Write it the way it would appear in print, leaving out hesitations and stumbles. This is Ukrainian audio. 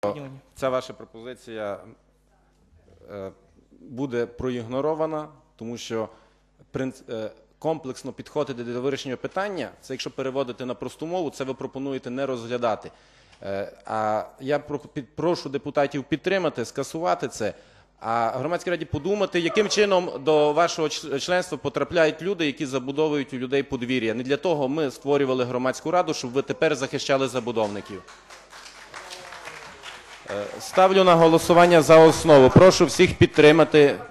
Ця ваша пропозиція буде проігнорована, тому що комплексно підходити до вирішення питання, це якщо переводити на просту мову, це ви пропонуєте не розглядати. А я прошу депутатів підтримати, скасувати це, а громадській раді подумати, яким чином до вашого членства потрапляють люди, які забудовують у людей подвір'я. Не для того ми створювали громадську раду, щоб ви тепер захищали забудовників. Ставлю на голосування за основу. Прошу всіх підтримати.